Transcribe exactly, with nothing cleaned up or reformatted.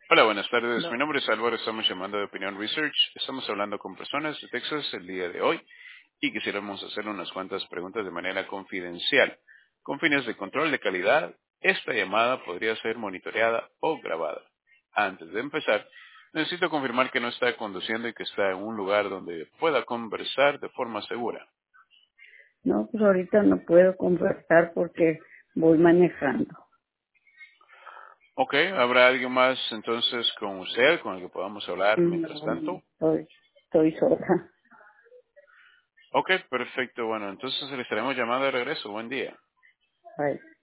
Hola, buenas tardes. No, Mi nombre es Álvaro. Estamos llamando de Opinion Research. Estamos hablando con personas de Texas el día de hoy y quisiéramos hacer unas cuantas preguntas de manera confidencial. Con fines de control de calidad, esta llamada podría ser monitoreada o grabada. Antes de empezar, necesito confirmar que no está conduciendo y que está en un lugar donde pueda conversar de forma segura. no, pues ahorita no puedo conversar porque voy manejando. Ok, ¿habrá alguien más entonces con usted con el que podamos hablar mientras No, tanto? estoy, estoy sola. Ok, perfecto. Bueno, entonces le estaremos llamando de regreso. Buen día. Ay.